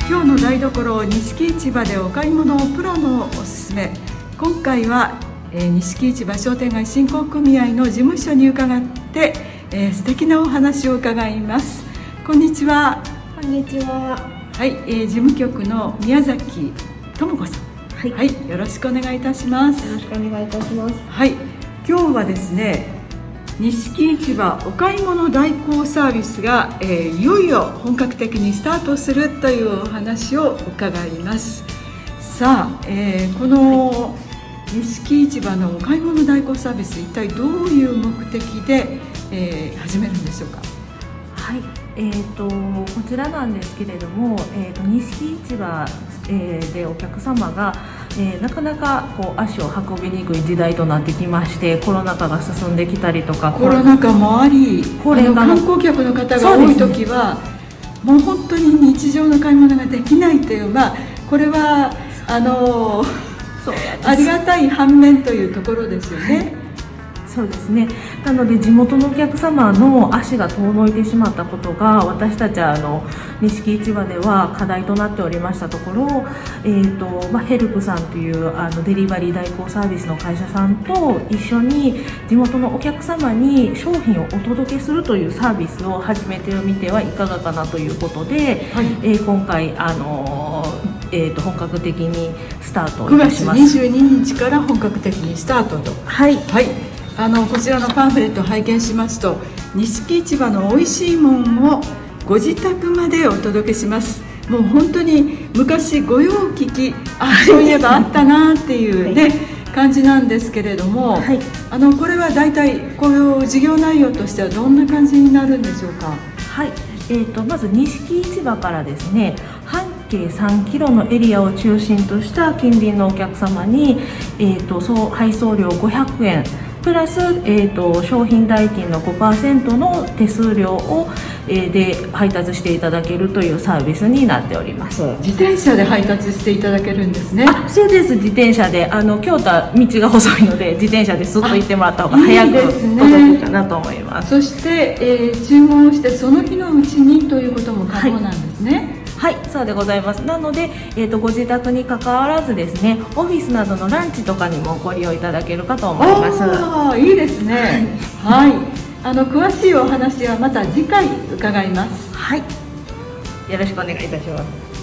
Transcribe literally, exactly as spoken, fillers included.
今日の台所錦市場でお買い物プロのおすすめ。今回は、えー、錦市場商店街振興組合の事務所に伺って、えー、素敵なお話を伺います。こんにちは。 こんにちは。 はい、えー、事務局の宮崎智子さん、 はい、 はい、よろしくお願いいたします。 よろしくお願いいたします。 はい、今日はですね、錦市場お買い物代行サービスが、えー、いよいよ本格的にスタートするというお話を伺います。さあ、えー、この錦市場のお買い物代行サービス、一体どういう目的で、えー、始めるんでしょうか。 はい、えー、とこちらなんですけれども、えー、と錦市場、えー、でお客様が、えー、なかなかこう足を運びにくい時代となってきまして、コロナ禍が進んできたりとか、 コロナ禍もあり、あの観光客の方が多い時は、ね、もう本当に日常の買い物ができないという、まあ、これはあのそうありがたい反面というところですよね。 そうですね。なので地元のお客様の足が遠のいてしまったことが、私たちはあの錦市場では課題となっておりましたところ、えーとまあ、ヘルプさんというあのデリバリー代行サービスの会社さんと一緒に地元のお客様に商品をお届けするというサービスを始めてみてはいかがかなということで、はい、えー、今回あのーえー、と本格的にスタートいたします。 くがつにじゅうににちから本格的にスタートと。 はい、 はい、あのこちらのパンフレットを拝見しますと、錦市場の美味しいもんをご自宅までお届けします。もう本当に昔御用聞き、あ、そういえばあったなっていうね、はい、感じなんですけれども、はい、あのこれは大体こういう事業内容としてはどんな感じになるんでしょうか。 はい、えー、とまず錦市場からですね、半径さんキロのエリアを中心とした近隣のお客様に、えー、と総配送料ごひゃくえんプラス、えー、と商品代金の ごパーセント の手数料を、えー、で配達していただけるというサービスになっております。 自転車で配達していただけるんですね。 あ、そうです。自転車で、あの京都は道が細いので、自転車ですっと行ってもらった方が早く届くかなと思います。 そして、えー、注文をしてその日のうちにということも可能なんですね。 はい、はい、そうでございます。なので、えー、とご自宅に関わらずですね、オフィスなどのランチとかにもご利用いただけるかと思います。 ああ、いいですね。はい、あの詳しいお話はまた次回伺います。 はい、よろしくお願いいたします。